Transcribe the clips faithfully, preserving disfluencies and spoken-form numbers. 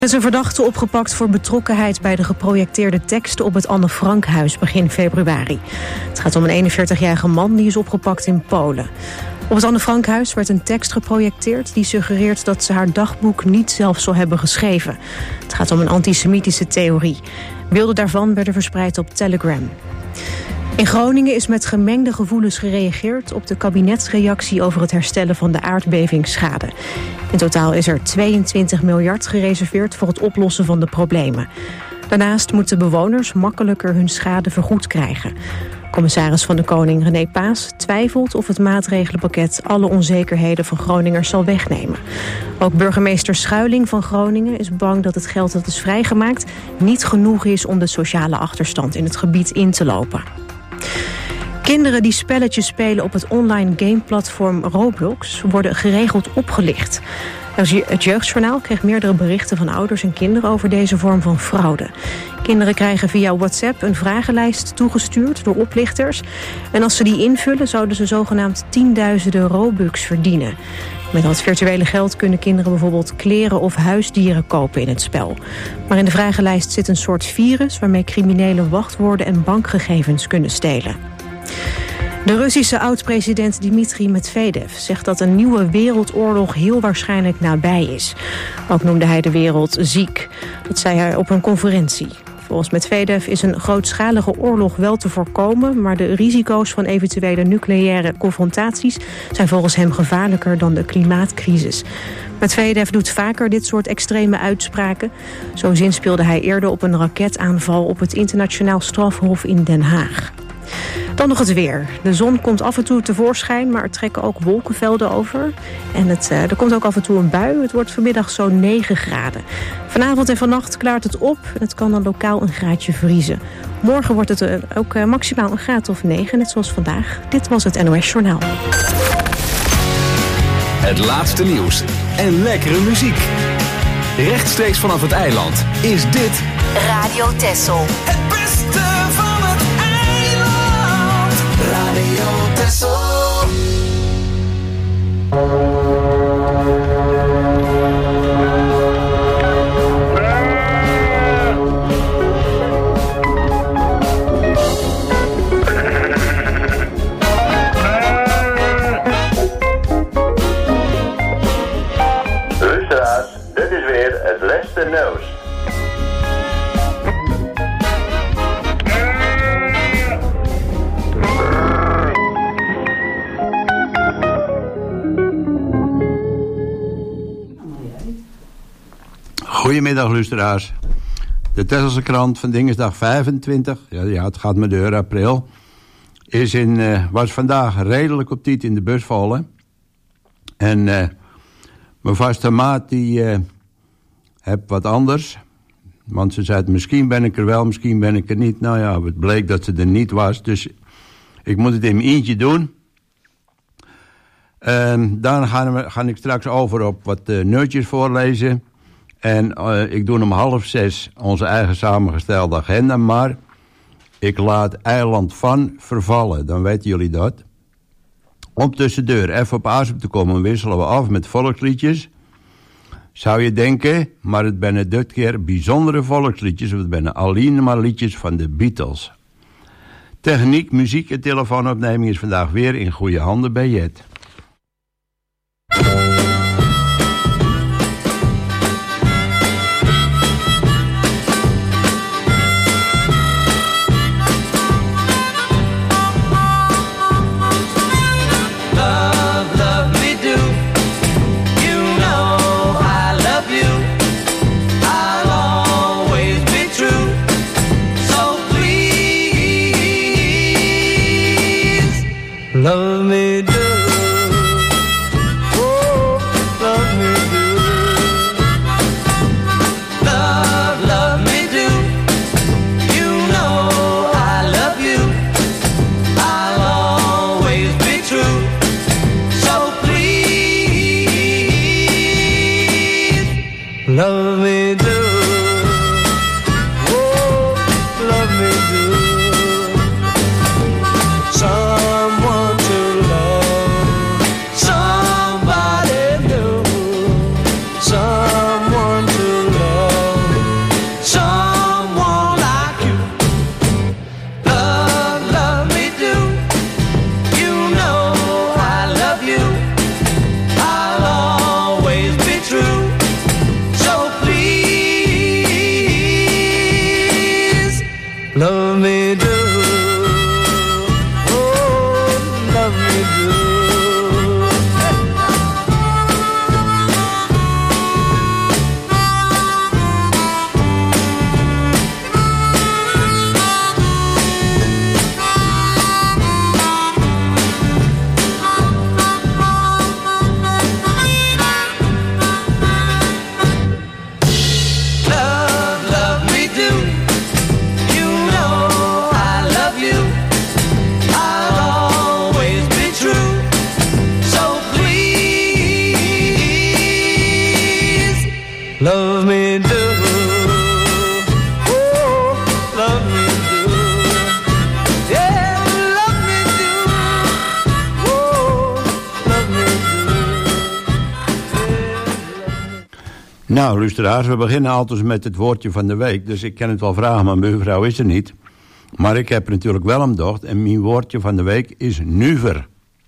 Er is een verdachte opgepakt voor betrokkenheid bij de geprojecteerde teksten op het Anne Frankhuis begin februari. Het gaat om een eenenveertigjarige man die is opgepakt in Polen. Op het Anne Frankhuis werd een tekst geprojecteerd die suggereert dat ze haar dagboek niet zelf zou hebben geschreven. Het gaat om een antisemitische theorie. Beelden daarvan werden verspreid op Telegram. In Groningen is met gemengde gevoelens gereageerd op de kabinetsreactie over het herstellen van de aardbevingsschade. In totaal is er tweeëntwintig miljard gereserveerd voor het oplossen van de problemen. Daarnaast moeten bewoners makkelijker hun schade vergoed krijgen. Commissaris van de Koning René Paas twijfelt of het maatregelenpakket alle onzekerheden van Groningers zal wegnemen. Ook burgemeester Schuiling van Groningen is bang dat het geld dat is vrijgemaakt niet genoeg is om de sociale achterstand in het gebied in te lopen. Kinderen die spelletjes spelen op het online gameplatform Roblox worden geregeld opgelicht. Het Jeugdjournaal kreeg meerdere berichten van ouders en kinderen over deze vorm van fraude. Kinderen krijgen via WhatsApp een vragenlijst toegestuurd door oplichters. En als ze die invullen zouden ze zogenaamd tienduizenden Robux verdienen. Met dat virtuele geld kunnen kinderen bijvoorbeeld kleren of huisdieren kopen in het spel. Maar in de vragenlijst zit een soort virus waarmee criminelen wachtwoorden en bankgegevens kunnen stelen. De Russische oud-president Dmitri Medvedev zegt dat een nieuwe wereldoorlog heel waarschijnlijk nabij is. Ook noemde hij de wereld ziek. Dat zei hij op een conferentie. Volgens Medvedev is een grootschalige oorlog wel te voorkomen, maar de risico's van eventuele nucleaire confrontaties zijn volgens hem gevaarlijker dan de klimaatcrisis. Medvedev doet vaker dit soort extreme uitspraken. Zo zinspeelde hij eerder op een raketaanval op het internationaal strafhof in Den Haag. Dan nog het weer. De zon komt af en toe tevoorschijn, maar er trekken ook wolkenvelden over. En het, uh, er komt ook af en toe een bui. Het wordt vanmiddag zo'n negen graden. Vanavond en vannacht klaart het op. Het kan dan lokaal een graadje vriezen. Morgen wordt het uh, ook uh, maximaal een graad of negen, net zoals vandaag. Dit was het N O S Journaal. Het laatste nieuws en lekkere muziek. Rechtstreeks vanaf het eiland is dit Radio Texel. Het beste van het eiland. Radio Texel. Luisteraars, dit is weer het laatste nieuws. Goedemiddag luisteraars. De Texelse krant van dinsdag vijfentwintig, ja, ja het gaat met deur april, is in, uh, was vandaag redelijk op tijd in de bus vallen. En uh, mijn vaste maat die uh, heb wat anders. Want ze zei, misschien ben ik er wel, misschien ben ik er niet. Nou ja, het bleek dat ze er niet was. Dus ik moet het in mijn eentje doen. Uh, dan gaan, we, ga ik straks over op wat uh, nutjes voorlezen. En uh, ik doe om half zes onze eigen samengestelde agenda. Maar ik laat Eiland van vervallen, dan weten jullie dat. Om tussendoor even op asem te komen wisselen we af met volksliedjes. Zou je denken, maar het zijn dit keer bijzondere volksliedjes. Want het zijn alleen maar liedjes van de Beatles. Techniek, muziek en telefoonopneming is vandaag weer in goede handen bij Jet. Love me do, oh, love me do. Love, love me do. You know I love you. I'll always be true. So please, love me do. Oh, love me do. Someone to love, somebody new, someone to love. Nou, luisteraars, we beginnen altijd met het woordje van de week. Dus ik kan het wel vragen, maar mijn mevrouw is er niet. Maar ik heb er natuurlijk wel een dochter. En mijn woordje van de week is nuver.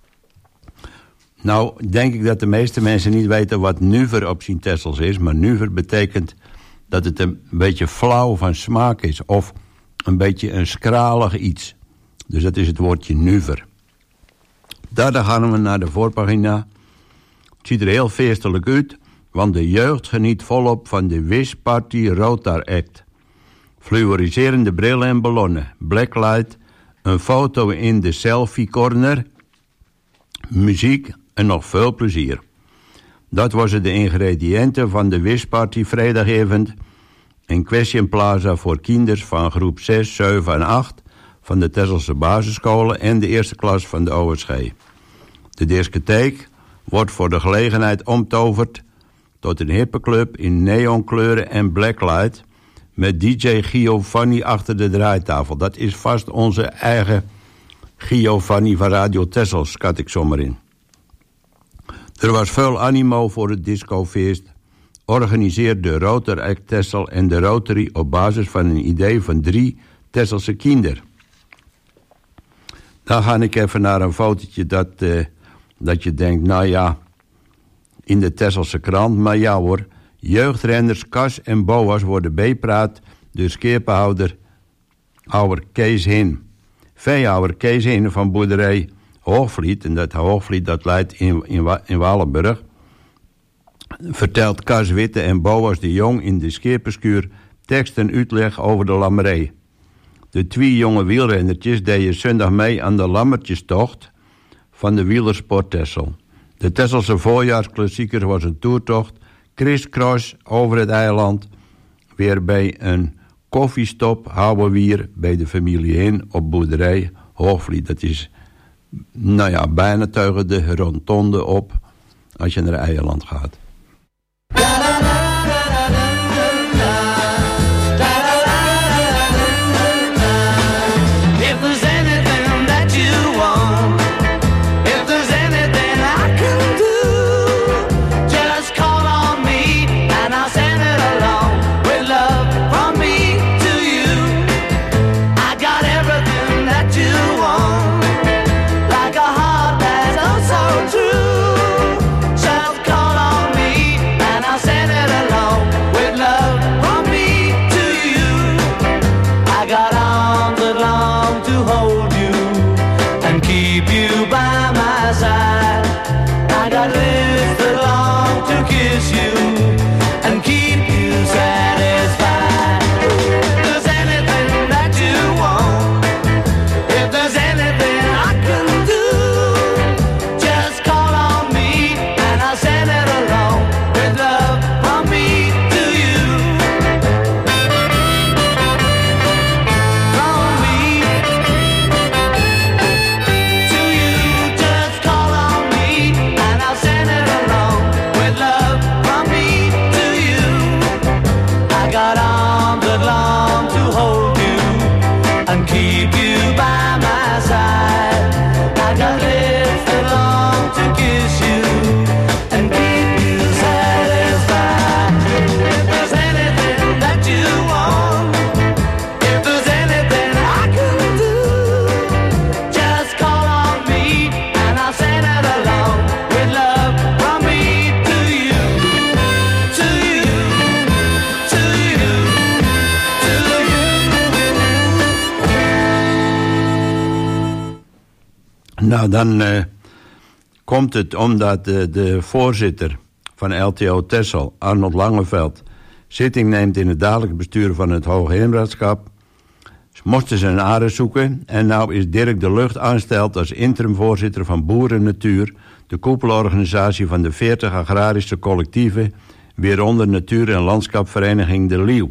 Nou, denk ik dat de meeste mensen niet weten wat nuver op zijn tessels is. Maar nuver betekent dat het een beetje flauw van smaak is. Of een beetje een skralig iets. Dus dat is het woordje nuver. Daarna gaan we naar de voorpagina. Het ziet er heel feestelijk uit. Want de jeugd geniet volop van de Wisparty Rotar Act. Fluoriserende brillen en ballonnen. Blacklight. Een foto in de selfie corner. Muziek en nog veel plezier. Dat waren de ingrediënten van de Wisparty vrijdagavond in Question Plaza voor kinders van groep zes, zeven en acht van de Tesselse basisscholen en de eerste klas van de O S G. De discotheek wordt voor de gelegenheid omtoverd tot een hippe club in neonkleuren en blacklight met D J Giovanni achter de draaitafel. Dat is vast onze eigen Giovanni van Radio Tessel, schat ik zomaar in. Er was veel animo voor het discofeest, organiseert de Rotar Act Tessel en de Rotary op basis van een idee van drie Tesselse kinderen. Dan ga ik even naar een fotootje dat, uh, dat je denkt, nou ja, in de Tesselse krant. Maar ja hoor, jeugdrenners Cas en Boas worden bijpraat door skeerpenhouder ouder Kees Hin. Veehouder Kees Hin van boerderij Hoogvliet, en dat Hoogvliet dat leidt in, in, in Wallenburg, vertelt Cas Witte en Boas de Jong in de skeerpenskuur tekst en uitleg over de lammerij. De twee jonge wielrennertjes deden zondag mee aan de lammertjestocht van de wielersport Tessel. De Tesselse voorjaarsklassieker was een toertocht, crisscross over het eiland, weer bij een koffiestop houden we hier bij de familie Hin op boerderij Hoogvliet. Dat is, nou ja, bijna tegen de rondonde op als je naar eiland gaat. Nou, dan uh, komt het omdat uh, de voorzitter van L T O Tessel, Arnold Langeveld, zitting neemt in het dagelijks bestuur van het Hoogheemraadschap. Ze moesten ze een aarde zoeken en nou is Dirk de Lucht aansteld als interimvoorzitter van Boeren Natuur, de koepelorganisatie van de veertig agrarische collectieven, waaronder Natuur- en Landschapvereniging De Leeuw.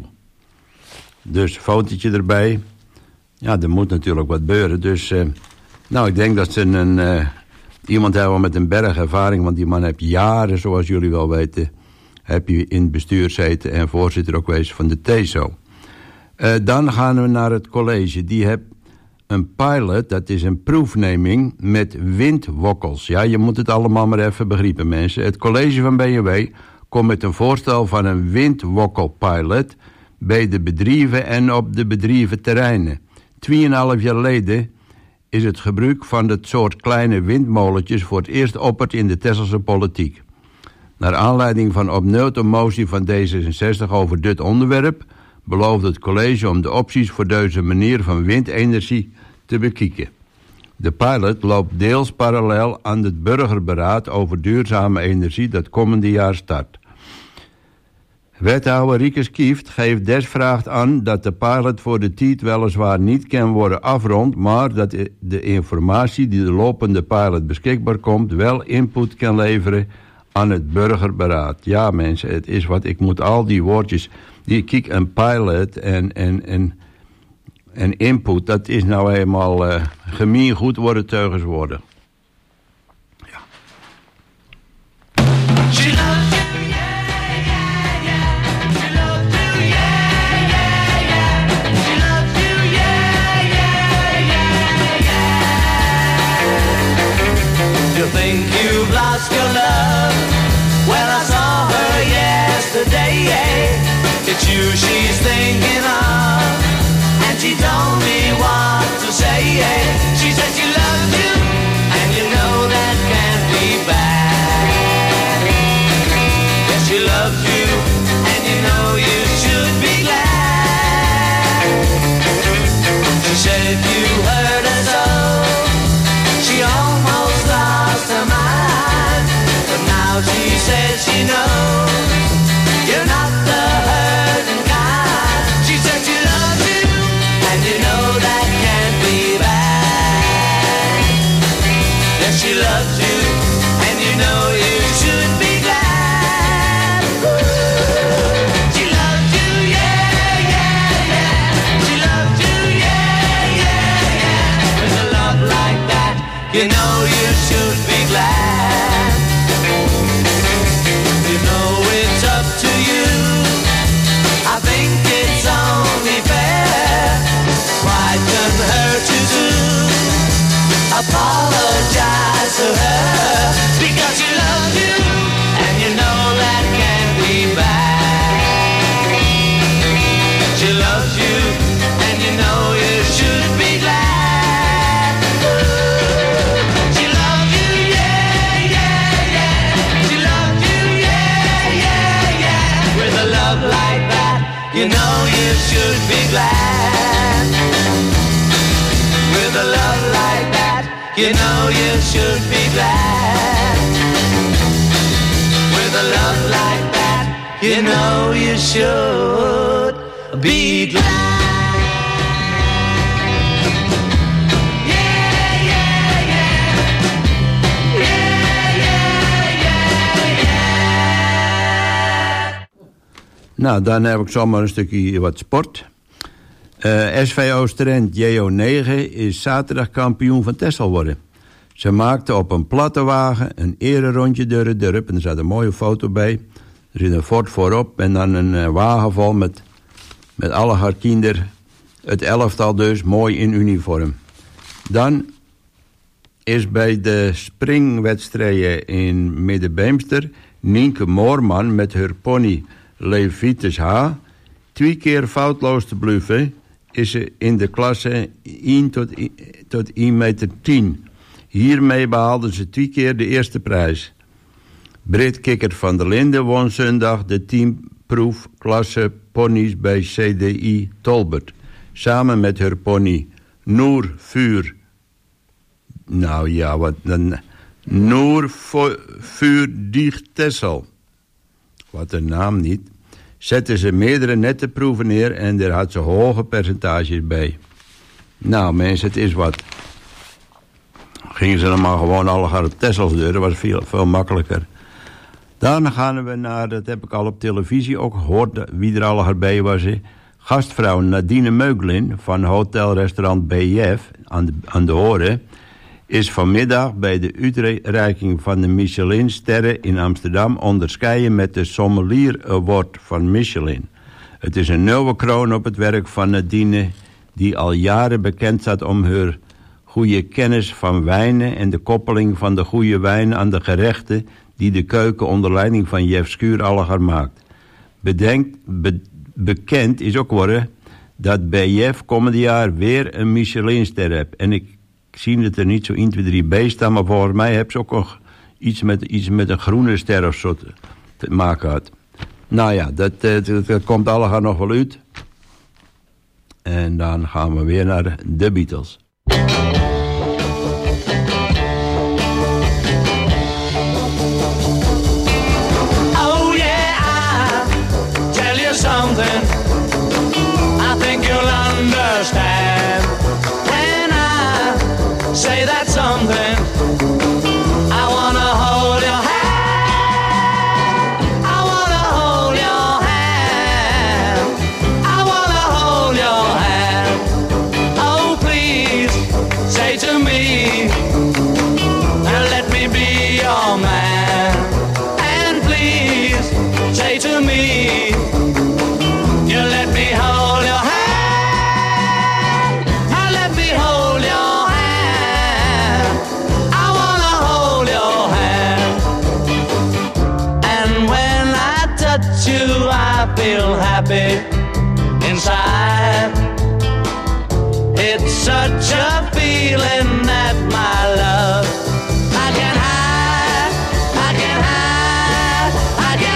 Dus fotootje erbij. Ja, er moet natuurlijk wat gebeuren, dus... Uh, Nou, ik denk dat ze een, uh, iemand hebben met een berg ervaring, want die man heeft jaren, zoals jullie wel weten, heb je in het bestuur zitten en voorzitter ook geweest van de T E S O. Uh, dan gaan we naar het college. Die heeft een pilot, dat is een proefneming met windwokkels. Ja, je moet het allemaal maar even begrijpen, mensen. Het college van B N W komt met een voorstel van een windwokkelpilot bij de bedrijven en op de bedrijven terreinen. Tweeënhalf jaar geleden is het gebruik van dit soort kleine windmolentjes voor het eerst opperd in de Tesselse politiek. Naar aanleiding van opnieuw een motie van D zesenzestig over dit onderwerp belooft het college om de opties voor deze manier van windenergie te bekijken. De pilot loopt deels parallel aan het burgerberaad over duurzame energie dat komende jaar start. Wethouder Rieke Kieft geeft desvraagd aan dat de pilot voor de tijd weliswaar niet kan worden afgerond, maar dat de informatie die de lopende pilot beschikbaar komt wel input kan leveren aan het burgerberaad. Ja mensen, het is wat, ik moet al die woordjes, die kijk een pilot en, en, en, en input, dat is nou eenmaal uh, gemeen goed worden teugens worden. Ja. She loves you, yeah, yeah, yeah. She loves you, yeah, yeah, yeah. She loves you, yeah, yeah, yeah, yeah. You think you've lost your love? Well, I saw her yesterday, yeah. It's you she's thinking of, and she told me what to say, yeah. She said she loves you, and you know that can't be bad. Yes, she loves you, and you know you should be glad. She said if you hurt her so, she almost lost her mind. But now she says she knows you're not the hurting kind. She said she loves you, and you know that can't be bad. Yes, she loves you, and you know you should be glad. She loves you, yeah, yeah, yeah. She loves you, yeah, yeah, yeah. With a love like that, you know you should be glad. You know it's up to you. I think it's only fair. Why couldn't hurt you too? Apologize to her because she loves you, and you know that can't be bad. She loves you, and you know you should be glad. She loves you, yeah, yeah, yeah. She loves you, yeah, yeah, yeah. With a love like that, you know you should be glad. With a love like that, you know you should be glad. With a love like that, you know you should be glad. Yeah, yeah, yeah. Yeah, yeah, yeah, yeah. Nou, dan heb ik zomaar een stukje wat sport. Uh, S V Oosterend J O negen is zaterdag kampioen van Texel geworden. Ze maakte op een platte wagen een ererondje door het dorp. En er zat een mooie foto bij. Er zit een fort voorop en dan een uh, wagen vol met, met alle haar kinderen. Het elftal dus, mooi in uniform. Dan is bij de springwedstrijden in Middenbeemster Nienke Moorman met haar pony Levitus H. twee keer foutloos te bluffen is ze in de klasse één tot één meter tien. Hiermee behaalde ze twee keer de eerste prijs. Britt Kikker van der Linden won zondag de teamproefklasse ponies bij C D I Tolbert. Samen met haar pony Noor Vuur. Nou ja, wat dan. Noor Vuur Dicht Tessel. Wat een naam niet. Zette ze meerdere nette proeven neer en daar had ze hoge percentages bij. Nou mensen, het is wat. Gingen ze dan maar gewoon alle op Tessels deur, dat was veel, veel makkelijker. Dan gaan we naar, dat heb ik al op televisie ook gehoord, wie er alle bij was. He. Gastvrouw Nadine Meuglin van hotelrestaurant B F aan de, aan de Horen is vanmiddag bij de uitreiking van de Michelin-sterren in Amsterdam onderscheiden met de Sommelier Award van Michelin. Het is een nieuwe kroon op het werk van Nadine, die al jaren bekend staat om haar goede kennis van wijnen en de koppeling van de goede wijn aan de gerechten die de keuken onder leiding van Jef Schuur-Alliger maakt. Bedenk, be, bekend is ook worden dat bij Jef komende jaar weer een Michelinster hebt. En ik zie het er niet zo één, twee, drie bij staan, maar volgens mij heb ze ook nog iets met, iets met een groene ster of zo te, te maken had. Nou ja, dat, dat, dat komt allemaal nog wel uit. En dan gaan we weer naar de Beatles. Oh yeah, I tell you something I think you'll understand when I say that something. I wanna hold your hand, I wanna hold your hand, I wanna hold your hand. Oh please, say to me, and let me be your man. And please, say to me, you let me hold your hand, and let me hold your hand. I wanna hold your hand. And when I touch you, I feel happy inside. It's such a feeling that my love I can hide, I can hide, I can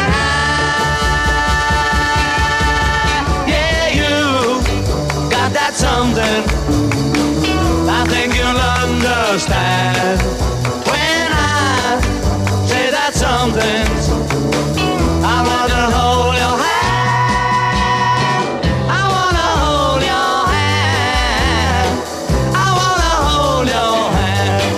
hide. Yeah, you got that something I think you'll understand when I say that something. I wanna hold your hand, I wanna hold your hand, I wanna hold your hand.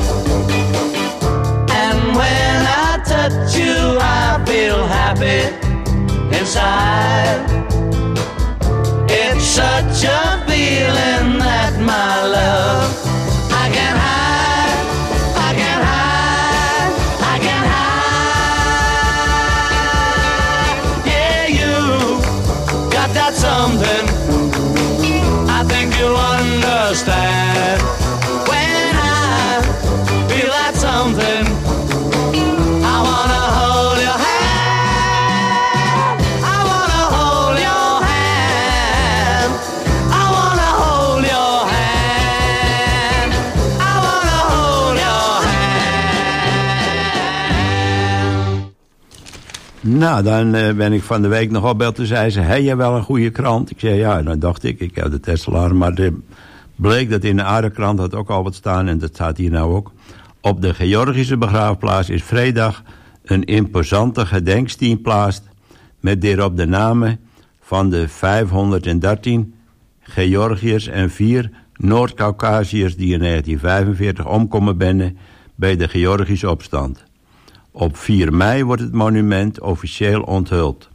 And when I touch you, I feel happy inside. It's such a feeling that my love I can hide, I can hide, I can hide. Yeah, you got that something I think you'll understand when I feel that something. I wanna hold your hand, I wanna hold your hand, I wanna hold your hand, I wanna hold your hand. Nou, dan uh, ben ik van de week nog opbeld. Toen zei ze, heb je wel een goede krant? Ik zei, ja, dan dacht ik, ik heb de Tesselaar. Maar de, bleek dat in de Aardekrant had ook al wat staan. En dat staat hier nou ook. Op de Georgische begraafplaats is vrijdag een imposante gedenksteen plaatst. Met daarop de namen van de vijfhonderddertien Georgiërs en vier Noord-Caucasiërs die in negentien vijfenveertig omkomen binnen bij de Georgische opstand. Op vier mei wordt het monument officieel onthuld.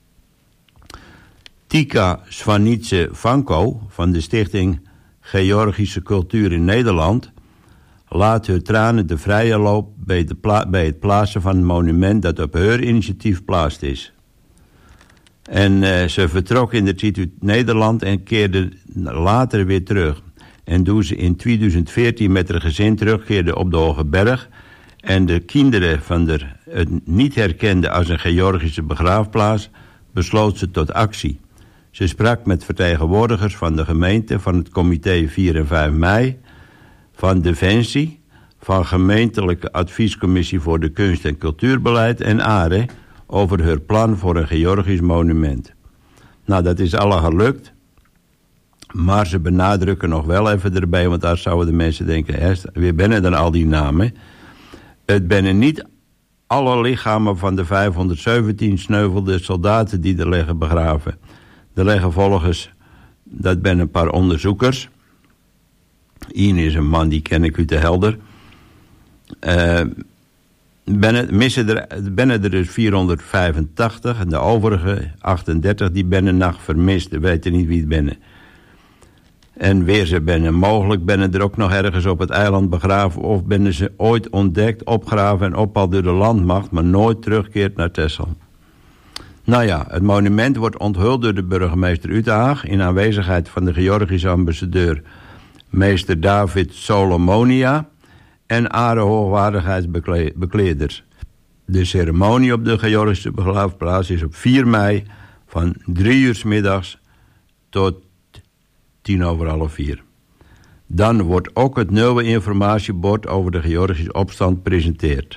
Tika Svanitse-Vanko van de stichting Georgische Cultuur in Nederland laat haar tranen de vrije loop bij, de pla- bij het plaatsen van het monument dat op haar initiatief plaatst is. En uh, ze vertrok in de tijd uit Nederland en keerde later weer terug. En toen ze in tweeduizend veertien met haar gezin terugkeerde op de Hoge Berg en de kinderen van de, het niet herkende als een Georgische begraafplaats, besloot ze tot actie. Ze sprak met vertegenwoordigers van de gemeente, van het comité vier en vijf mei, van Defensie, van gemeentelijke adviescommissie voor de kunst- en cultuurbeleid en A R E over haar plan voor een Georgisch monument. Nou, dat is alle gelukt, maar ze benadrukken nog wel even erbij, want daar zouden de mensen denken, hè, weer binnen dan al die namen. Het binnen niet alle lichamen van de vijfhonderdzeventien sneuvelde soldaten die er liggen begraven. Er liggen volgens, dat ben een paar onderzoekers. Eén is een man, die ken ik uit de Helder. Uh, binnen, missen er, binnen er dus vierhonderdvijfentachtig en de overige achtendertig die binnen nacht vermist. We weten niet wie het binnen. En weer ze binnen. Mogelijk binnen er ook nog ergens op het eiland begraven of binnen ze ooit ontdekt, opgraven en opgehaald door de landmacht, maar nooit terugkeert naar Texel. Nou ja, het monument wordt onthuld door de burgemeester Utenhaag in aanwezigheid van de Georgische ambassadeur meester David Solomonia en A R E hoogwaardigheidsbekleders. De ceremonie op de Georgische begraafplaats is op vier mei van drie uur 's middags tot tien over half vier. Dan wordt ook het nieuwe informatiebord over de Georgische opstand gepresenteerd.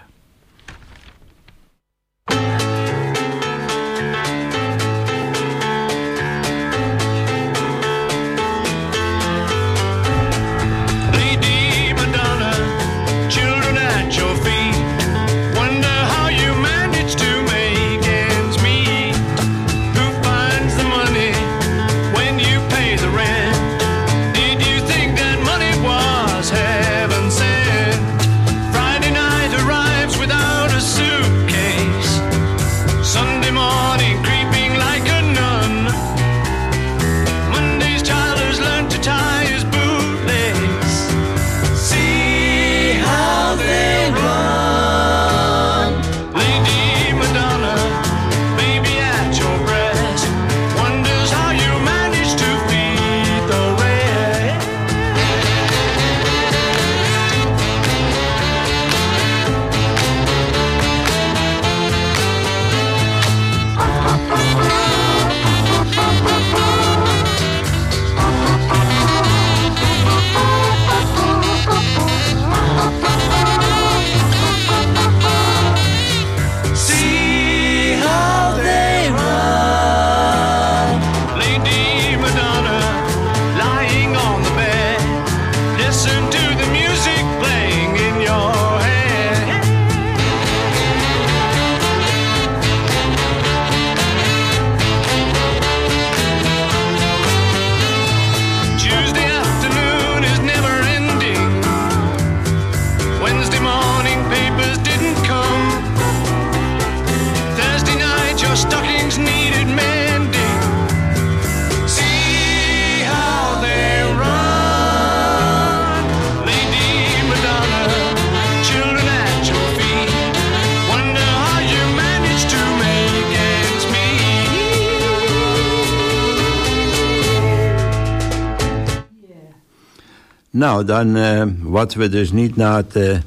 Nou, dan uh, wat we dus niet na het, uh,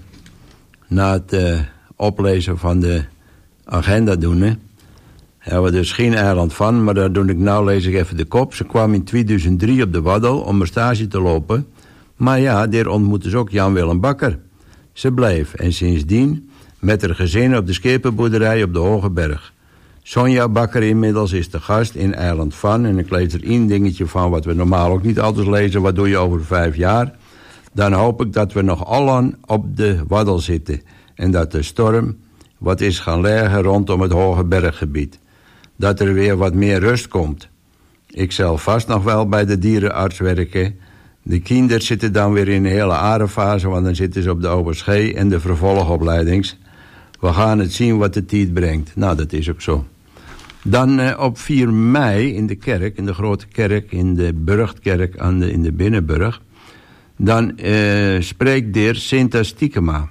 na het uh, oplezen van de agenda doen, hè, hebben we dus geen eiland van, maar daar doe ik nou, lees ik even de kop. Ze kwam in tweeduizend drie op de Waddel om een stage te lopen, maar ja, daar ontmoette ze ook Jan-Willem Bakker. Ze bleef en sindsdien met haar gezin op de schepenboerderij op de Hoge Berg. Sonja Bakker inmiddels is de gast in Eiland van. En ik lees er één dingetje van wat we normaal ook niet altijd lezen. Wat doe je over vijf jaar? Dan hoop ik dat we nog allen op de Waddel zitten. En dat de storm wat is gaan leggen rondom het Hoge Berggebied. Dat er weer wat meer rust komt. Ik zal vast nog wel bij de dierenarts werken. De kinderen zitten dan weer in een hele aardfase, want dan zitten ze op de O S G en de vervolgopleidings. We gaan het zien wat de tijd brengt. Nou, dat is ook zo. Dan uh, op vier mei in de kerk, in de grote kerk, in de Burchtkerk aan de, in de Binnenburg. Dan uh, spreekt de heer Sinta Stiekema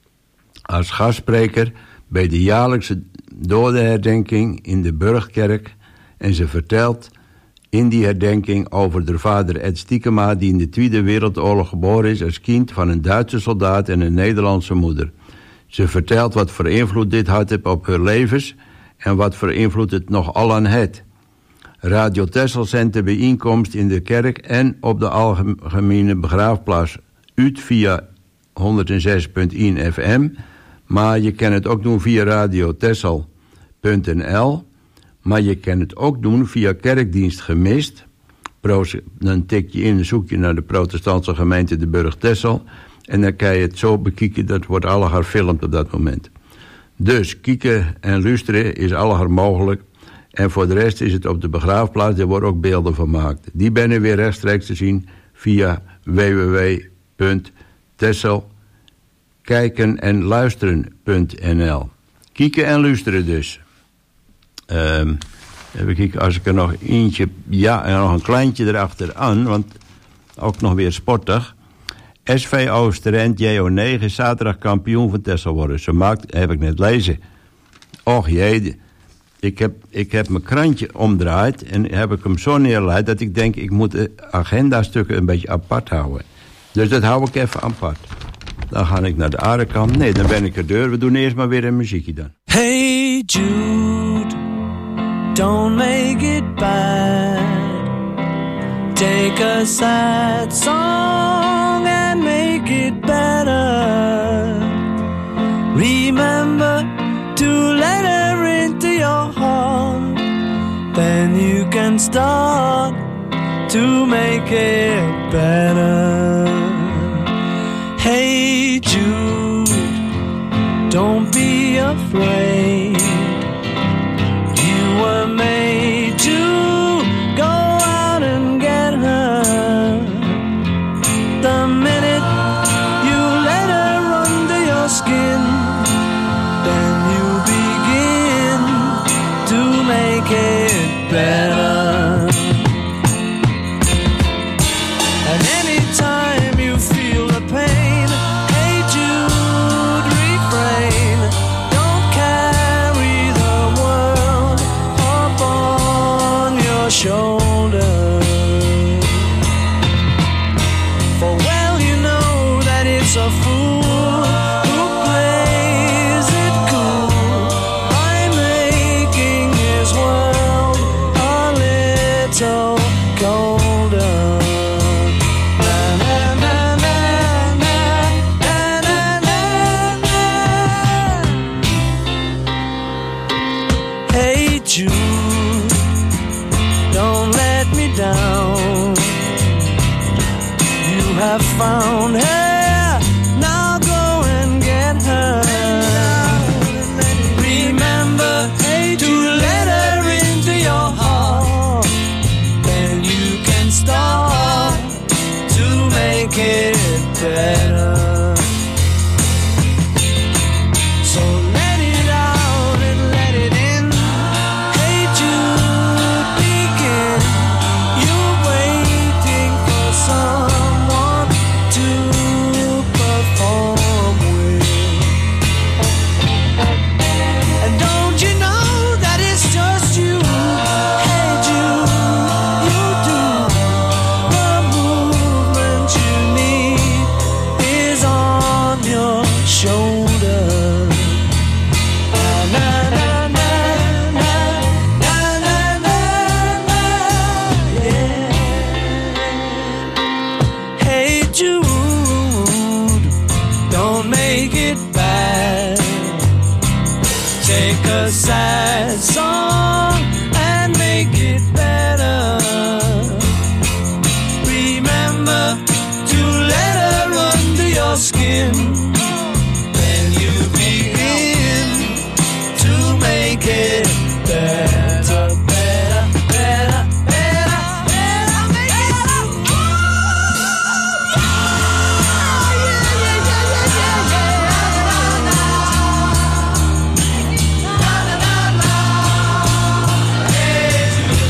als gastspreker bij de jaarlijkse dodenherdenking in de Burchtkerk. En ze vertelt in die herdenking over de vader Ed Stiekema, die in de Tweede Wereldoorlog geboren is als kind van een Duitse soldaat en een Nederlandse moeder. Ze vertelt wat voor invloed dit had op haar levens en wat voor invloed het nog allen heeft. Radio Texel zendt de bijeenkomst in de kerk en op de algemene begraafplaats uit via honderdzes punt één F M. Maar je kan het ook doen via radio texel punt n l. Maar je kan het ook doen via kerkdienst gemist. Dan tik je in en zoek je naar de protestantse gemeente de Burg Texel. En dan kan je het zo bekijken, dat wordt allemaal gefilmd op dat moment. Dus kijken en luisteren is allemaal mogelijk. En voor de rest is het op de begraafplaats, daar worden ook beelden van gemaakt. Die zijn weer rechtstreeks te zien via w w w punt texel kijken en luisteren punt n l. Kijken en luisteren dus. Um, even kijken, als ik er nog eentje, ja, en nog een kleintje erachteraan, want ook nog weer sportig. S V Oosterend J O negen zaterdag kampioen van Texel worden. Ze maakt, heb ik net lezen. Och jee, ik heb, ik heb mijn krantje omdraaid en heb ik hem zo neergeleid dat ik denk, ik moet de agendastukken een beetje apart houden. Dus dat hou ik even apart. Dan ga ik naar de aardekant. Nee, dan ben ik er deur. We doen eerst maar weer een muziekje dan. don't make it bad. Take a sad song and make it better. Remember to let her into your heart. Then you can start to make it better. Hey Jude, don't be afraid. You were made to go out and get her. The minute you let her under your skin, then you begin to make it better. And anytime you feel the pain, hey Jude, refrain. Don't carry the world upon your shoulder. For well you know that it's a fool who plays it cool by making his world a little colder. Na, na, na, na, na, na, na, na. Hey Jude, don't let me down. You have found her, now go and get her. Remember to let her into your heart. Then you can start to make it better. So let it out and let it in. Hey Jude, begin. You're waiting for someone to perform with. And don't you know that it's just you? Hey Jude, you do. The movement you need is on your shoulder. Na, na, na, na, na, na, na, na, yeah. Hey Jude, don't make it bad. Take a sad song and make it better. Remember to let her under your skin. Then you begin to make it better, better, better, better, better, make it better. Yeah, yeah, yeah, yeah, yeah, yeah. Na, na, na, na. Hey,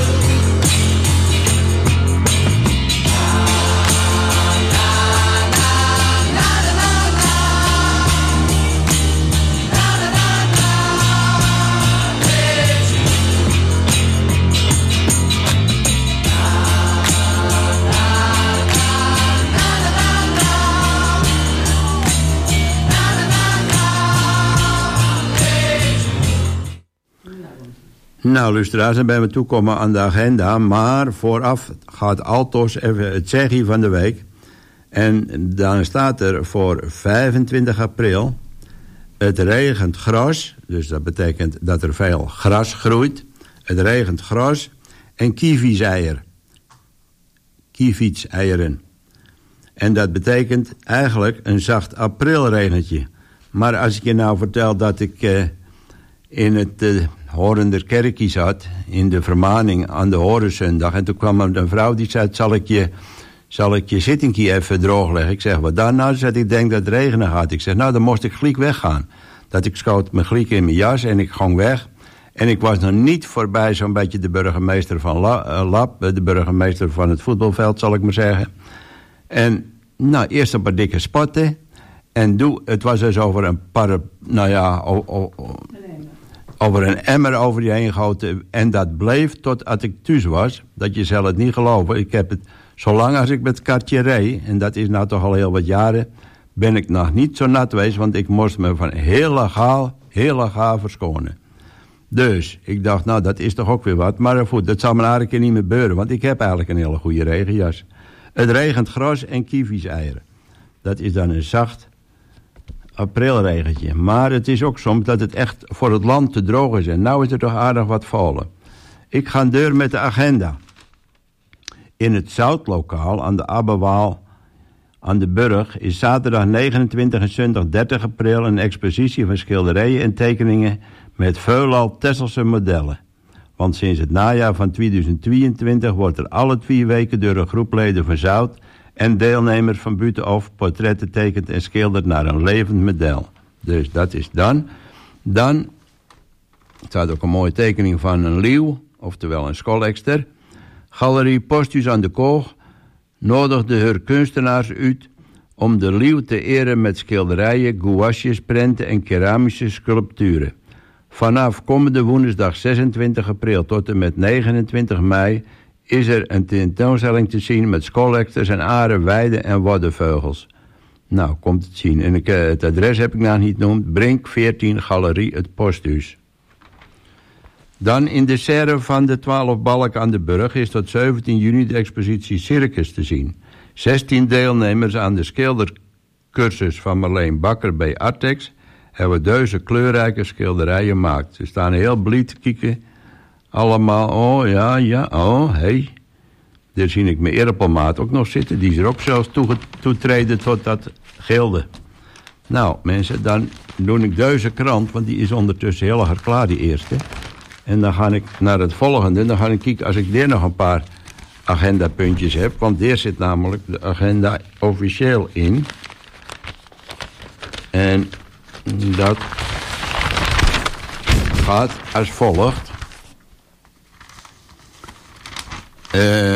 Nou, luisteraars, dan ben we toekomen aan de agenda. Maar vooraf gaat Altos even het zegje van de week. En dan staat er voor vijfentwintig april... het regent gras, dus dat betekent dat er veel gras groeit. Het regent gras en kievitseier. Kievitseieren. En dat betekent eigenlijk een zacht aprilregentje. Maar als ik je nou vertel dat ik uh, in het uh, Horenderkerkje zat... in de vermaning aan de Horenzondag... en toen kwam een vrouw die zei... zal ik je, zal ik je zittingje even droogleggen? Ik zeg, wat dan nou? Ze zei, ik denk dat het regenen gaat. Ik zeg, nou, dan moest ik gelijk weggaan. Dat ik schoot mijn gliek in mijn jas en ik ging weg... En ik was nog niet voorbij zo'n beetje de burgemeester van La, uh, Lap... de burgemeester van het voetbalveld, zal ik maar zeggen. En nou, eerst een paar dikke spotten. En doe, het was dus over een paar... Nou ja, o, o, o, over een emmer over je heen gehouden. En dat bleef totdat ik thuis was. Dat je zal het niet geloven. Ik heb het, zolang als ik met kartje reed... en dat is nou toch al heel wat jaren... ben ik nog niet zo nat geweest... want ik moest me van heel legaal, heel legaal verschonen. Dus ik dacht, nou, dat is toch ook weer wat. Maar goed, dat zal me een keer niet meer beuren, want ik heb eigenlijk een hele goede regenjas. Het regent gras en kievitseieren. Dat is dan een zacht aprilregentje. Maar het is ook soms dat het echt voor het land te droog is. En nou is er toch aardig wat vallen. Ik ga deur met de agenda. In het Zoutlokaal aan de Abbewaal aan de Burg is zaterdag negenentwintig en zondag dertig april een expositie van schilderijen en tekeningen met veelal Tesselse modellen. Want sinds het najaar van tweeduizend tweeëntwintig wordt er alle twee weken door een groep leden van Zout en deelnemers van buitenaf portretten tekent en schildert naar een levend model. Dus dat is dan. Dan staat ook een mooie tekening van een leeuw, oftewel een scholekster. Galerie Postus aan de Koog nodigde haar kunstenaars uit om de leeuw te eren met schilderijen, gouaches, prenten en keramische sculpturen. Vanaf komende woensdag zesentwintig april tot en met negenentwintig mei is er een tentoonstelling te zien met scholeksters en aren, weiden en waddenvogels. Nou, komt het zien. En ik, het adres heb ik nog niet genoemd. Brink veertien, Galerie Het Posthuis. Dan in de serre van de twaalf balken aan de Burg is tot zeventien juni de expositie Circus te zien. zestien deelnemers aan de schildercursus van Marleen Bakker bij Artex hebben deze kleurrijke schilderijen gemaakt. Ze staan heel blij te kijken. Allemaal, oh ja, ja, oh, hé. Hey. Daar zie ik mijn eerpelmaat ook nog zitten. Die is er ook zelfs toe, toetreden tot dat gilde. Nou, mensen, dan doe ik deze krant, want die is ondertussen heel erg klaar, die eerste. En dan ga ik naar het volgende. Dan ga ik kijken als ik daar nog een paar agendapuntjes heb. Want daar zit namelijk de agenda officieel in. En dat gaat als volgt. Uh,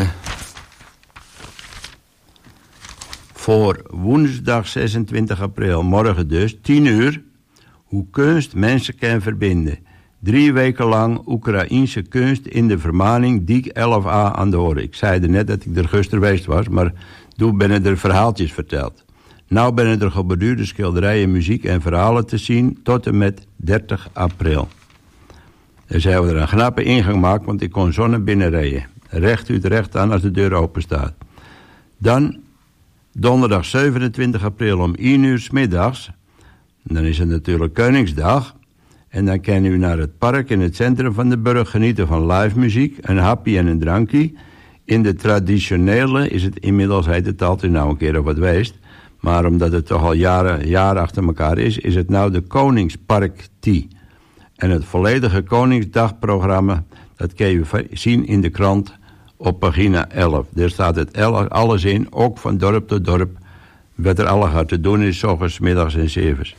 voor woensdag zesentwintig april, morgen dus, tien uur, hoe kunst mensen kan verbinden. Drie weken lang Oekraïense kunst in de vermaning Diek elf a aan de Horen. Ik zei er net dat ik er gisteren geweest was, maar toen ben er verhaaltjes verteld. Nou ben er geborduurde schilderijen, muziek en verhalen te zien tot en met dertig april. Dus hebben we er een knappe ingang gemaakt, want ik kon zo naar binnen rijden. Recht uit recht aan als de deur open staat. Dan donderdag zevenentwintig april om één uur 's middags. Dan is het natuurlijk Koningsdag. En dan kan u naar het park in het centrum van de Burg genieten van live muziek, een hapje en een drankje. In de traditionele is het inmiddels, heet het altijd nou een keer of wat geweest. Maar omdat het toch al jaren, jaren achter elkaar is, is het nou de Koningspark Tea. En het volledige Koningsdagprogramma, dat kun je zien in de krant op pagina elf. Daar staat het alles in, ook van dorp tot dorp. Wat er alle gaat te doen is, 's ochtends, 's middags en 's avonds.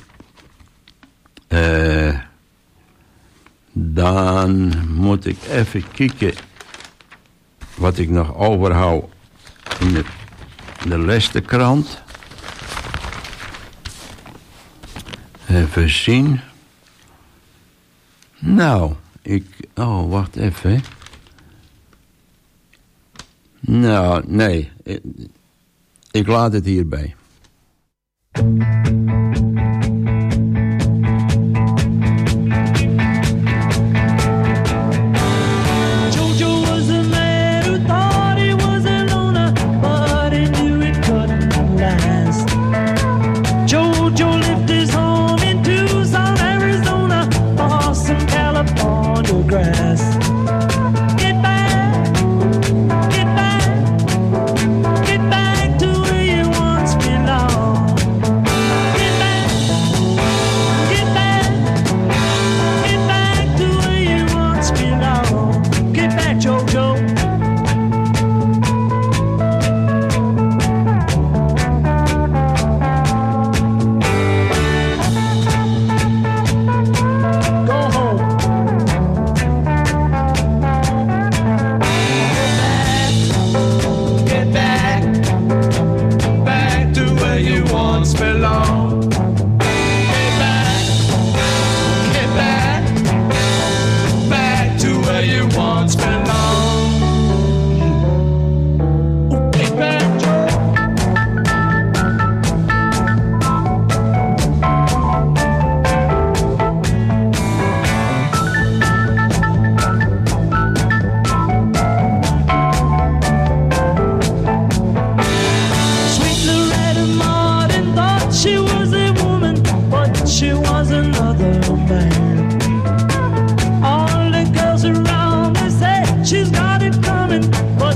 Uh, dan moet ik even kijken wat ik nog overhoud in de, de Lesterkrant. Even zien. Nou, ik... Oh, wacht even. Nou, nee. Ik, ik laat het hierbij.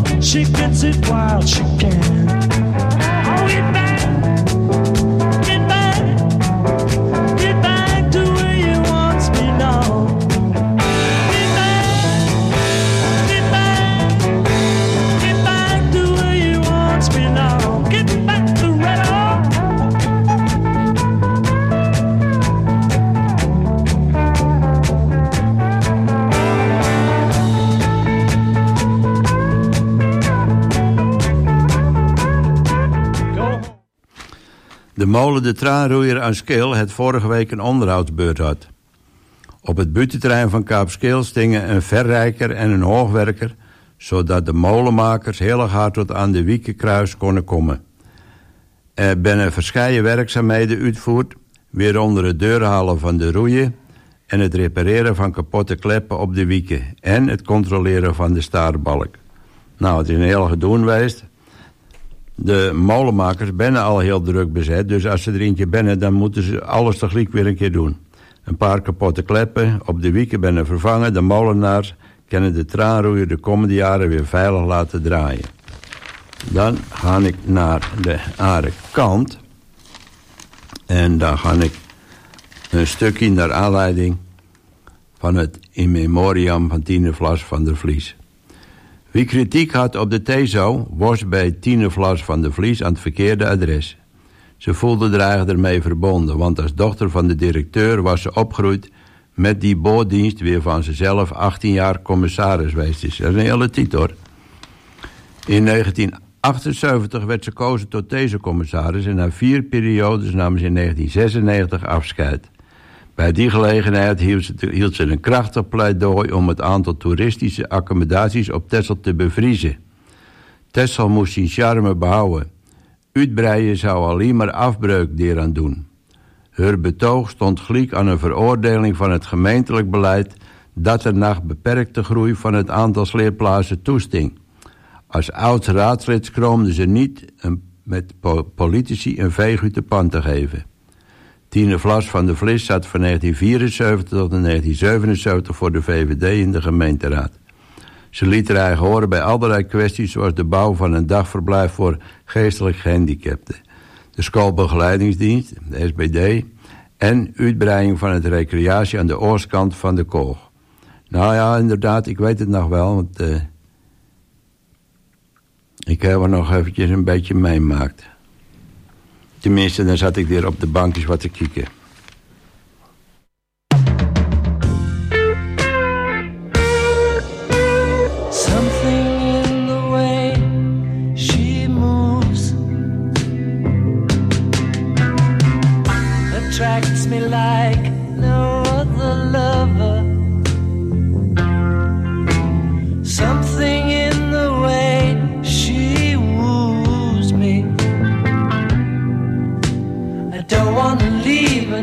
She gets it while she can. Oh, get back, get back, get back to where you once belonged. Get back, get back, get back to where you once belonged. Get back to red on. De molen De Traanroeier aan Skeel het vorige week een onderhoudsbeurt had. Op het buitenterrein van Kaap Skeel stingen een verrijker en een hoogwerker, zodat de molenmakers heel hard tot aan de Wiekenkruis konden komen. Er zijn verschillende werkzaamheden uitgevoerd, waaronder het deurhalen van de roeien en het repareren van kapotte kleppen op de wieken en het controleren van de staarbalk. Nou, het is een heel gedoe geweest. De molenmakers zijn al heel druk bezet, dus als ze er eentje binnen, dan moeten ze alles tegelijk weer een keer doen. Een paar kapotte kleppen op de wieken binnen vervangen. De molenaars kunnen de traanroeier de komende jaren weer veilig laten draaien. Dan ga ik naar de andere kant. En dan ga ik een stukje naar aanleiding van het in memoriam van Tine Vlas van der Vlies. Wie kritiek had op de T E S O, was bij Tine Vlas van der Vlies aan het verkeerde adres. Ze voelde er eigenlijk ermee verbonden, want als dochter van de directeur was ze opgegroeid met die boorddienst weer van zichzelf achttien jaar commissaris geweest is. Dat is een hele titel hoor. In negentien achtenzeventig werd ze gekozen tot deze commissaris en na vier periodes nam ze in negentien zesennegentig afscheid. Bij die gelegenheid hield ze, hield ze een krachtig pleidooi om het aantal toeristische accommodaties op Texel te bevriezen. Texel moest zijn charme behouden. Uitbreiden zou alleen maar afbreuk eraan doen. Haar betoog stond gelijk aan een veroordeling van het gemeentelijk beleid dat er naar beperkte groei van het aantal sleerplaatsen toesting. Als oud raadslid schroomde ze niet een, met po- politici een veeg uit de pan te geven. Tine Vlas van der Vlies zat van negentien vierenzeventig tot negentien zevenenzeventig voor de V V D in de gemeenteraad. Ze liet haar eigen horen bij allerlei kwesties zoals de bouw van een dagverblijf voor geestelijk gehandicapten, de schoolbegeleidingsdienst, de S B D, en uitbreiding van het recreatie aan de oostkant van de Koog. Nou ja, inderdaad, ik weet het nog wel, want uh, ik heb er nog eventjes een beetje meemaakt. Tenminste, dan zat ik weer op de bankjes wat te kijken. Something in the way she moves attracts me like no other lover. Something in the way she woos me. I don't wanna leave her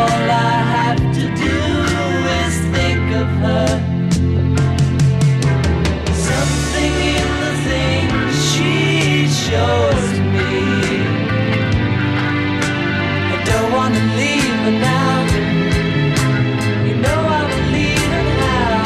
all I have to do is think of her. Something in the things she shows me. I don't want to leave her now. You know I will leave her now.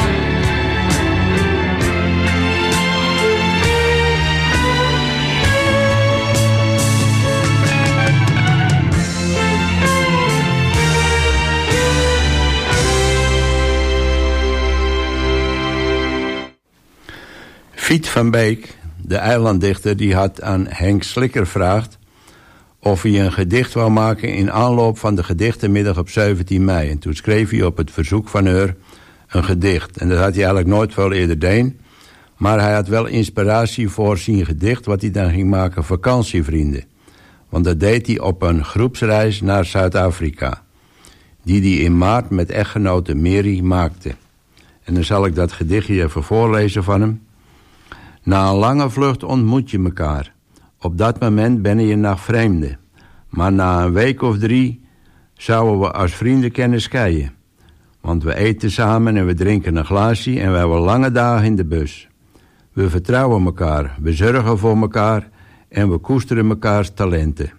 Fiet van Beek, de eilanddichter, die had aan Henk Slikker gevraagd of hij een gedicht wou maken in aanloop van de gedichtenmiddag op zeventien mei. En toen schreef hij op het verzoek van haar een gedicht. En dat had hij eigenlijk nooit veel eerder gedaan. Maar hij had wel inspiratie voor zijn gedicht, wat hij dan ging maken, Vakantievrienden. Want dat deed hij op een groepsreis naar Zuid-Afrika, die hij in maart met echtgenote Mary maakte. En dan zal ik dat gedichtje even voorlezen van hem. Na een lange vlucht ontmoet je elkaar. Op dat moment ben je nog vreemden. Maar na een week of drie zouden we als vrienden kunnen scheiden. Want we eten samen en we drinken een glaasje en we hebben lange dagen in de bus. We vertrouwen elkaar, we zorgen voor elkaar en we koesteren elkaars talenten.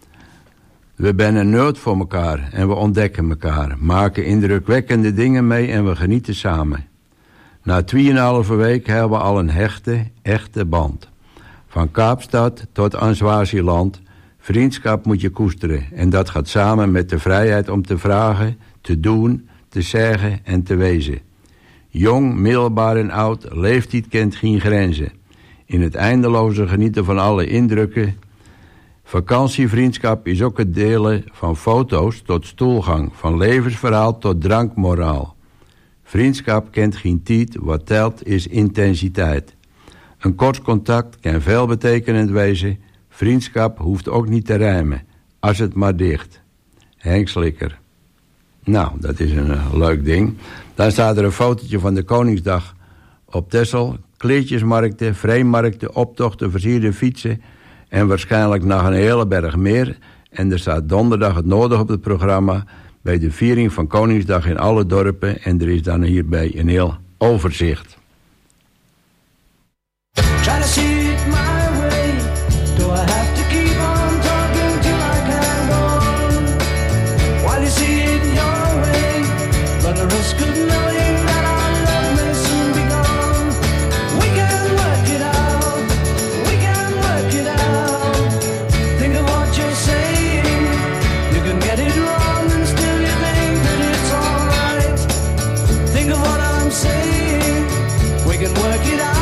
We zijn nooit voor elkaar en we ontdekken elkaar, maken indrukwekkende dingen mee en we genieten samen. Na tweeënhalve week hebben we al een hechte, echte band. Van Kaapstad tot aan Swaziland, vriendschap moet je koesteren. En dat gaat samen met de vrijheid om te vragen, te doen, te zeggen en te wezen. Jong, middelbaar en oud, leeftijd kent geen grenzen. In het eindeloze genieten van alle indrukken. Vakantievriendschap is ook het delen van foto's tot stoelgang, van levensverhaal tot drankmoraal. Vriendschap kent geen tijd, wat telt is intensiteit. Een kort contact kan veelbetekenend wezen. Vriendschap hoeft ook niet te rijmen, als het maar dicht. Henk Slikker. Nou, dat is een uh, leuk ding. Dan staat er een fotootje van de Koningsdag op Texel. Kleertjesmarkten, vreemdmarkten, optochten, versierde fietsen en waarschijnlijk nog een hele berg meer. En er staat donderdag het nodig op het programma bij de viering van Koningsdag in alle dorpen. En er is dan hierbij een heel overzicht. Try to see it my way. Do I have to keep on talking till I can go on? While you see it your way, run the risk of knowing that our love may soon be gone. We can work it out. We can work it out. Think of what you're saying. You can get it wrong and still you think that it's alright. Think of what I'm saying. We can work it out.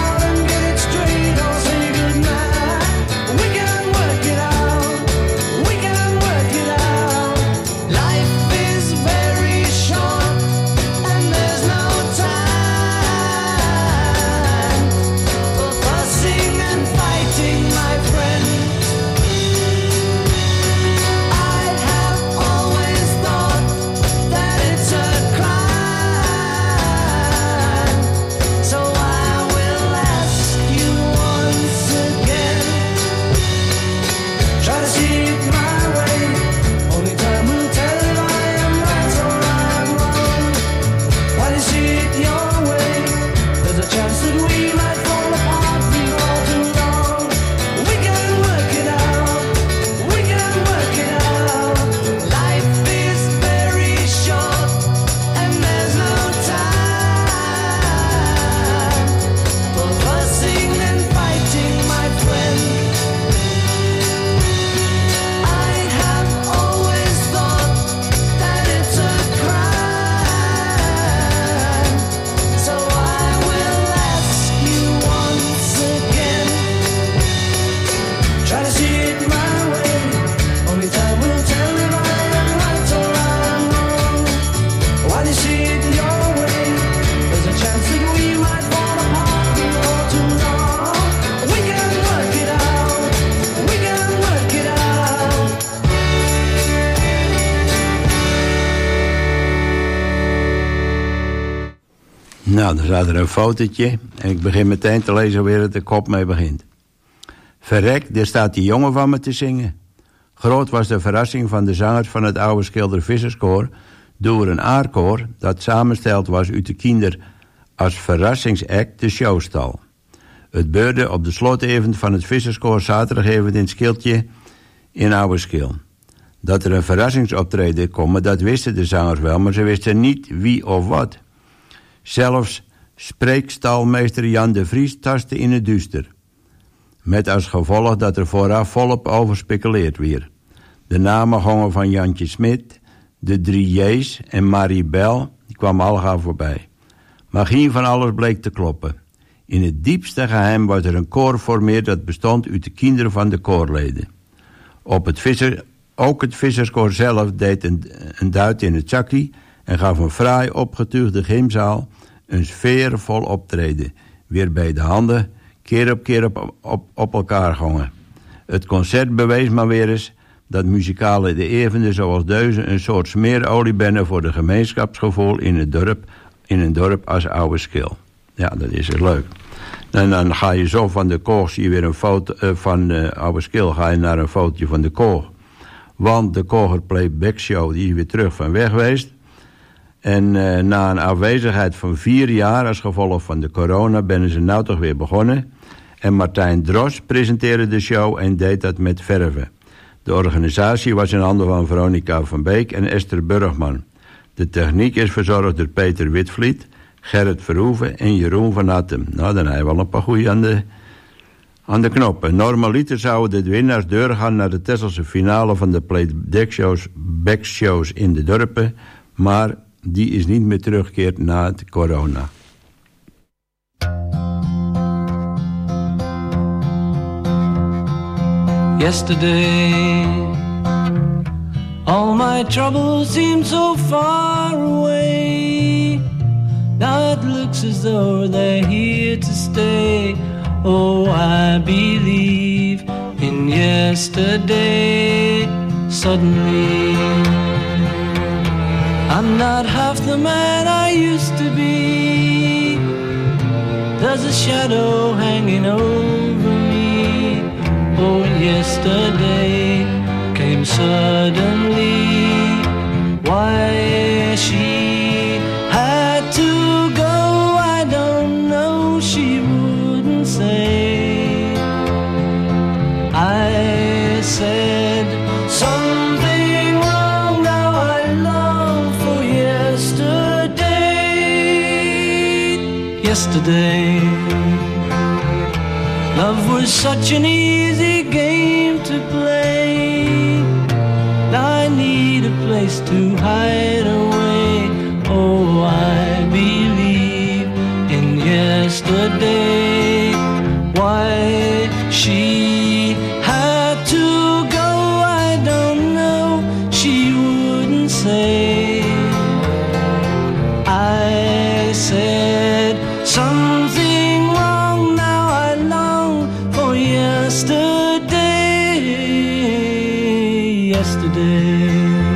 Nou, dan staat er een fotootje en ik begin meteen te lezen hoe het de kop mee begint. Verrek, daar staat die jongen van me te zingen. Groot was de verrassing van de zangers van het oude Schilder Visserskoor door een aarkoor dat samengesteld was uit de kinder als verrassingsact de showstal. Het beurde op de slotevend van het visserskoor zaterdagavond in het Skiltje in Ouwerschil. Dat er een verrassingsoptreden komen, dat wisten de zangers wel, maar ze wisten niet wie of wat. Zelfs spreekstalmeester Jan de Vries tastte in het duister. Met als gevolg dat er vooraf volop over speculeerd werd. De namen gongen van Jantje Smit, de drie J's en Marie Bel, die kwamen allemaal voorbij. Maar geen van alles bleek te kloppen. In het diepste geheim was er een koor geformeerd dat bestond uit de kinderen van de koorleden. Op het visser, ook het visserskoor zelf deed een, een duit in het zakkie en gaf een fraai opgetuigde gymzaal een sfeervol optreden, weer bij de handen keer op keer op, op, op elkaar gongen. Het concert bewees maar weer eens dat muzikale de evenden zoals deze een soort smeerolie bennen voor de gemeenschapsgevoel in het dorp, in een dorp als Ouwerschil. Ja, dat is het leuk. En dan ga je zo van de koog, zie je weer een foto uh, van uh, Ouwerschil, ga je naar een fotootje van de koog. Want de Koger Playback Show die is weer terug van weg geweest. En uh, na een afwezigheid van vier jaar als gevolg van de corona ben ze nou toch weer begonnen. En Martijn Dros presenteerde de show en deed dat met verven. De organisatie was in handen van Veronica van Beek en Esther Burgman. De techniek is verzorgd door Peter Witvliet, Gerrit Verhoeven en Jeroen van Attem. Nou, dan heb je wel een paar goeie aan de, aan de knoppen. Normaliter zouden de winnaars doorgaan naar de Tesselse finale van de Playback-shows backshows in de dorpen. Maar die is niet meer teruggekeerd na het corona. Yesterday, all my troubles seem so far away. Now it looks as though they're here to stay. Oh, I believe in yesterday. Suddenly, I'm not half the man I used to be. There's a shadow hanging over me. Oh, yesterday came suddenly. Why she had to go, I don't know, she wouldn't say. I said something wrong, now I long for yesterday. Yesterday, love was such an easy game to play. Now I need a place to hide away. Oh, I believe in yesterday. Why she had to go, I don't know, she wouldn't say. I said something wrong, now I long for yesterday. Yesterday,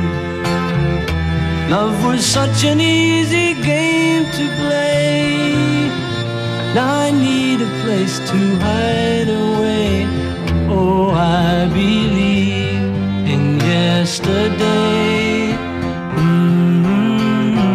love was such an easy game to play. Now I need a place to hide away. Oh, I believe in yesterday. Mm-hmm.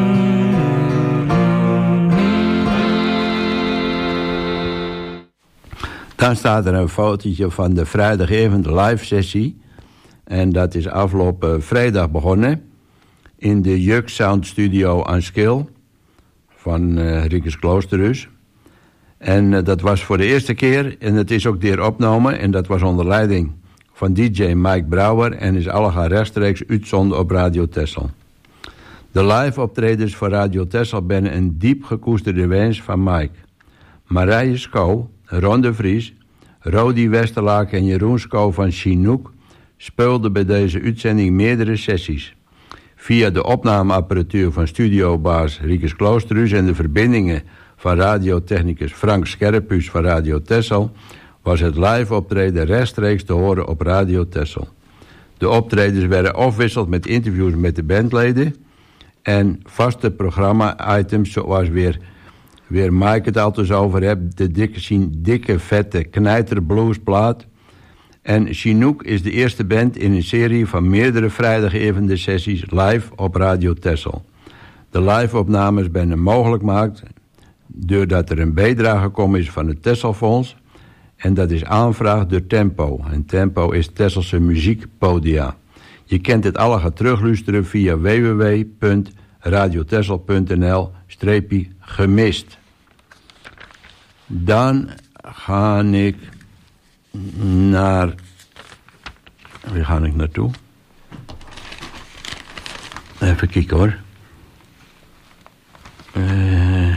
Dan staat er een fotootje van de vrijdagavond live sessie. En dat is afgelopen vrijdag begonnen in de Juk Sound Studio aan Skil van uh, Riekes Kloosterhuis. En uh, dat was voor de eerste keer en het is ook weer opgenomen en dat was onder leiding van D J Mike Brouwer en is allemaal rechtstreeks uitzonden op Radio Texel. De live optredens voor Radio Texel ben een diep gekoesterde wens van Mike. Marije Schouw, Ron de Vries, Rodi Westerlaak en Jeroen Schouw van Chinook speelden bij deze uitzending meerdere sessies. Via de opnameapparatuur van studiobaas Riekes Kloosterhuis en de verbindingen van radiotechnicus Frank Scherphuis van Radio Texel was het live optreden rechtstreeks te horen op Radio Texel. De optredens werden afgewisseld met interviews met de bandleden en vaste programma-items zoals weer, weer Mike het altijd over hebt, de dikke, dikke vette knijterbluesplaat En Chinook is de eerste band in een serie van meerdere vrijdagavond sessies live op Radio Texel. De live-opnames werden mogelijk gemaakt doordat er een bijdrage gekomen is van het Texelfonds. En dat is aanvraag door Tempo. En Tempo is Texelse muziekpodia. Je kunt het alle gaan terugluisteren via w w w punt radio texel punt n l streepje gemist. Dan ga ik naar... Waar ga ik naartoe? Even kijken hoor. Uh,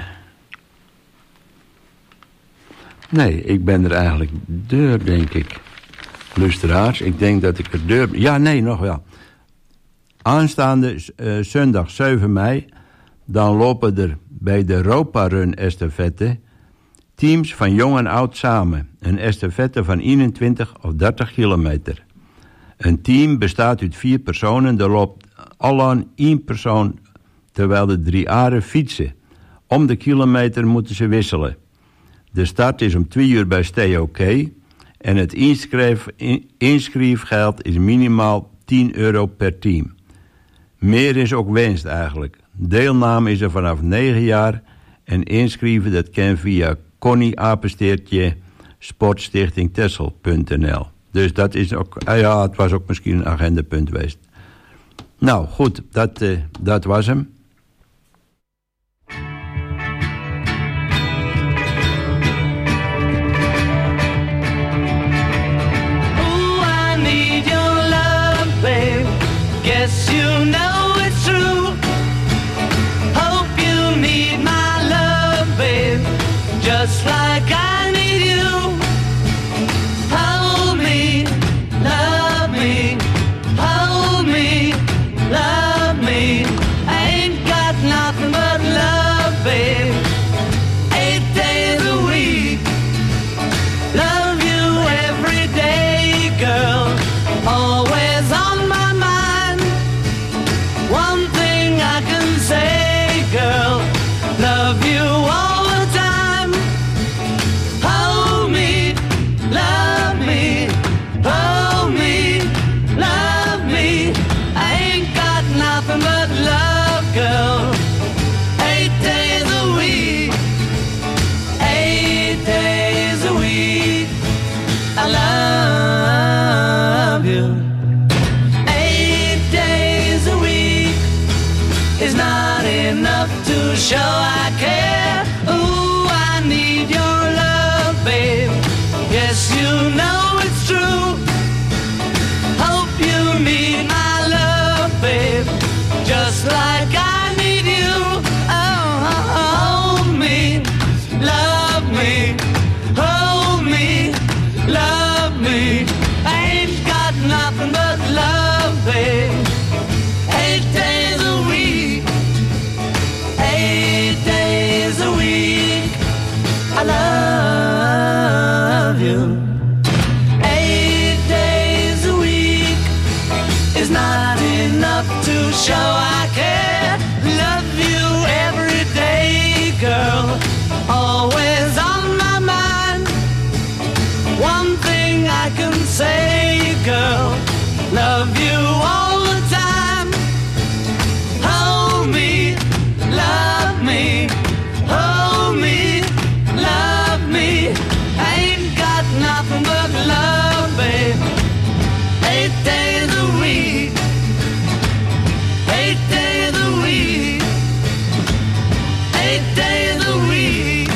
nee, ik ben er eigenlijk deur, denk ik. Luisteraars, ik denk dat ik er deur... Ja, nee, nog wel. Aanstaande uh, zondag zeven mei... dan lopen er bij de Europa Run estafette... teams van jong en oud samen. Een estafette van eenentwintig of dertig kilometer. Een team bestaat uit vier personen. Er loopt allang één persoon... terwijl de drie aren fietsen. Om de kilometer moeten ze wisselen. De start is om twee uur bij Stay OK... en het inschrijf, in, inschrijfgeld is minimaal tien euro per team. Meer is ook winst eigenlijk. Deelname is er vanaf negen jaar... en inschrijven dat kan via Connie Apensteertje sportstichting texel punt n l. Dus dat is ook... Ah ja, het was ook misschien een agendapunt geweest. Nou, goed, dat, uh, dat was hem. Guess you know it's true. Hope you need my love, babe, just like I need you. Hold me, love me, hold me, love me. I ain't got nothing but love, babe. Eight days a week, love you every day, girl. Always on my mind. One thing I can say, girl, love you all the time. Hold me, love me, hold me, love me. I ain't got nothing but love, girl. Eight days a week, eight days a week, I love you. Is not enough to show I care. Ooh, I need your love, babe. Yes, you know it's true. Hope you need my love, babe, just like I need you. Oh, hold me, love me, hold me, love me. I ain't got nothing but love, babe. Eight days a week, eight days a week, I love you. Eight days a week is not enough to show I care. Love you every day, girl, always on my mind. One thing I can say, girl, love you all the time. Hold me, love me, hold me, love me. I ain't got nothing but love, babe. Eight days a week, eight days a week, eight days a week.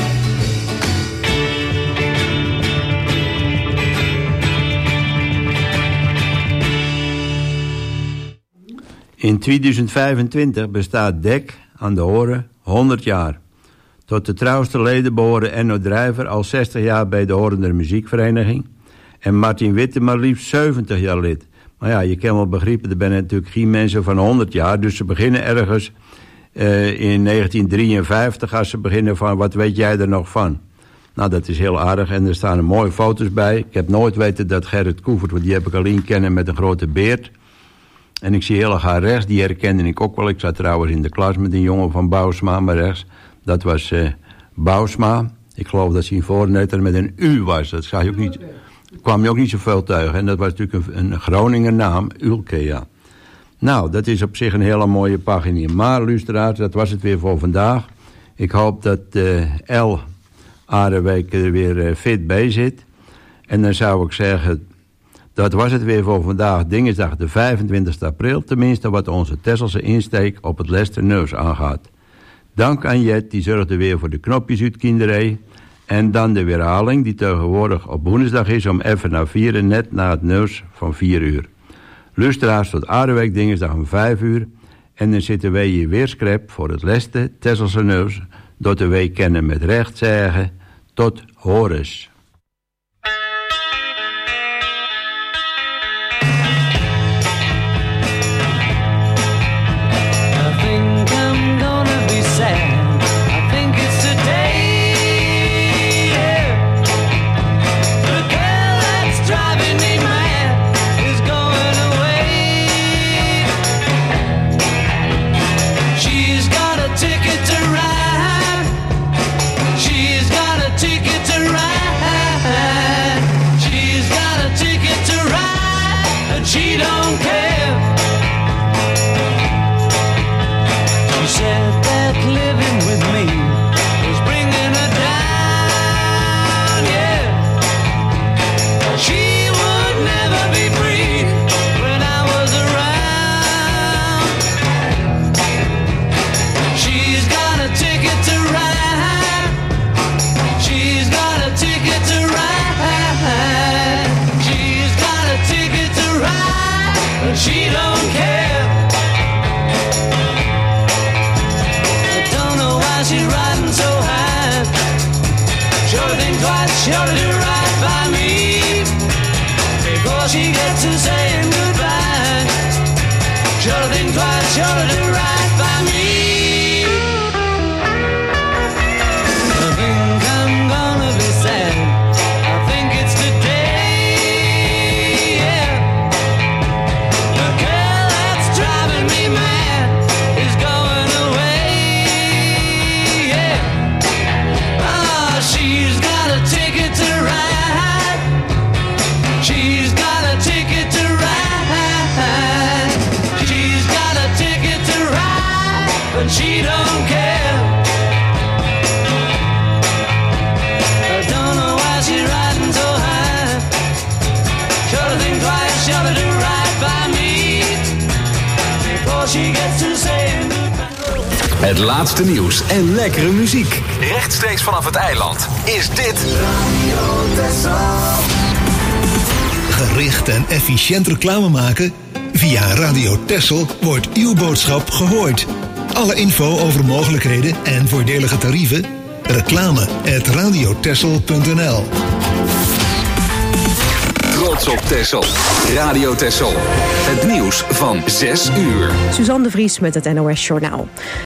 In tweeduizend vijfentwintig bestaat D E C aan de Horen honderd jaar. Tot de trouwste leden behoren Enno Drijver al zestig jaar bij de Horender Muziekvereniging. En Martin Witte maar liefst zeventig jaar lid. Maar ja, je kan wel begrijpen, er zijn natuurlijk geen mensen van honderd jaar. Dus ze beginnen ergens uh, in negentien drieënvijftig als ze beginnen van wat weet jij er nog van. Nou, dat is heel aardig en er staan er mooie foto's bij. Ik heb nooit weten dat Gerrit Koevert, want die heb ik alleen kennen met een grote beard. En ik zie heel erg haar rechts, die herkende ik ook wel. Ik zat trouwens in de klas met een jongen van Bousma, maar rechts. Dat was uh, Bousma. Ik geloof dat zijn voornetter met een U was. Dat zag je ook niet. kwam je ook niet zoveel tegen. En dat was natuurlijk een, een Groninger naam, Ulkea. Nou, dat is op zich een hele mooie pagina. Maar, luisteraars, dat was het weer voor vandaag. Ik hoop dat uh, El Aardeweek er weer uh, fit bij zit. En dan zou ik zeggen, dat was het weer voor vandaag. Dinsdag de vijfentwintigste april. Tenminste wat onze Tesselse insteek op het Lesterneus aangaat. Dank aan Jet, die zorgde weer voor de knopjes uit kinderij. En dan de herhaling, die tegenwoordig op woensdag is om even na vieren, net na het nieuws van vier uur. Luisteraars tot Aardeweek dinsdag om vijf uur. En dan zitten wij hier weer scherp voor het Leste Tesselse nieuws. Dat de wij kennen met recht zeggen. Tot horens. Het laatste nieuws en lekkere muziek. Rechtstreeks vanaf het eiland is dit Radio Texel. Gericht en efficiënt reclame maken? Via Radio Texel wordt uw boodschap gehoord. Alle info over mogelijkheden en voordelige tarieven? Reclame at radiotexel punt n l. Trots op Texel. Radio Texel. Het nieuws van zes uur. Suzanne de Vries met het N O S Journaal.